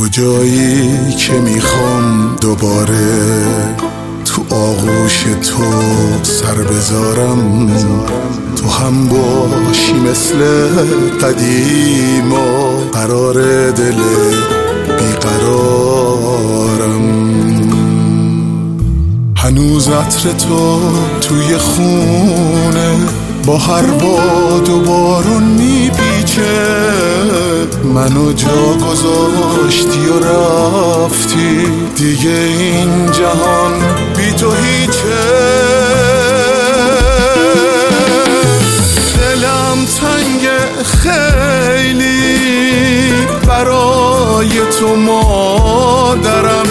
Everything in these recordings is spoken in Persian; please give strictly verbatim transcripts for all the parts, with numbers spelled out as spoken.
کجایی که میخوام دوباره تو آغوش تو سر بذارم، تو هم باشی مثل قدیما، قرار دل بیقرارم. هنوز عطر تو توی خونه با هر باد و بارون میپیچه، منو جا گذاشتی و رفتی، دیگه این جهان بی تو هیچه. دلم تنگ خیلی برای تو مادرم،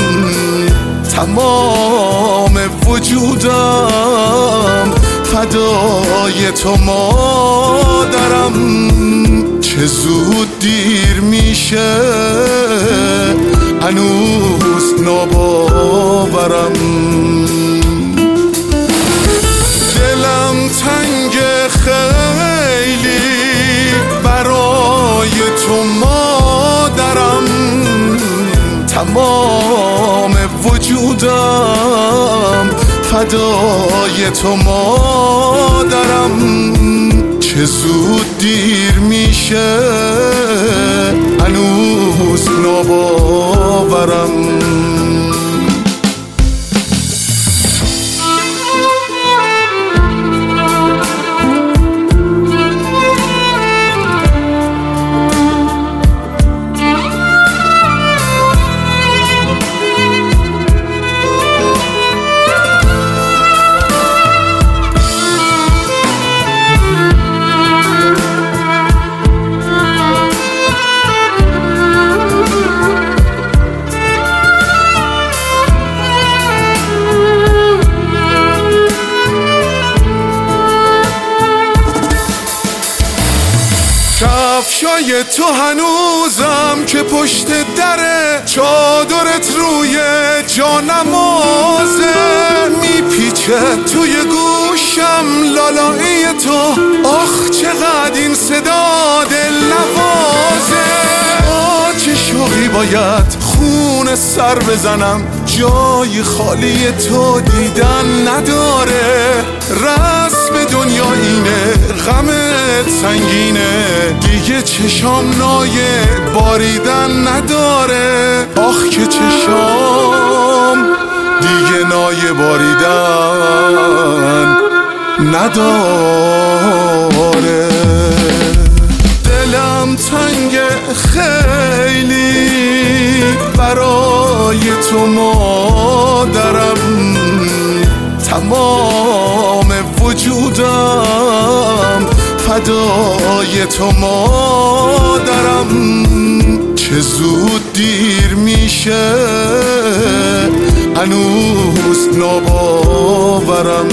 تمام وجودم فدای تو مادرم. چه زود دیر میشه هنوز ناباورم. دلم تنگ خیلی برای تو مادرم، تمام وجودم فدای تو مادرم. چه زود دیر میشه هنوز ناباورم. کفشای تو هنوزم که پشت دره، چادرت روی جانمازه، میپیچه توی گوشم لالایی تو، آخ چقدر این صدا دل نوازه. با چه شوقی باید خون سر بزنم، جای خالی تو دیدن نداره. رسم دنیا اینه، غمت سنگینه، دیگه چشام نایه باریدن نداره. آخ که چشام دیگه نایه باریدن نداره. دلم تنگ خیلی برای تو مادرم، تمام وجودم فدای تو مادرم. چه زود دیر میشه هنوز ناباورم.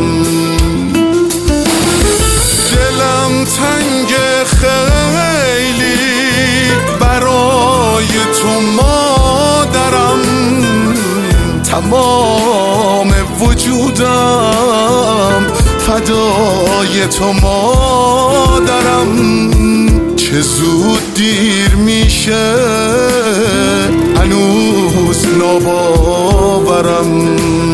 دلم تنگ خیلی برای تو مادرم، تمام وجودم فدای تو مادرم. چه زود دیر میشه هنوز ناباورم.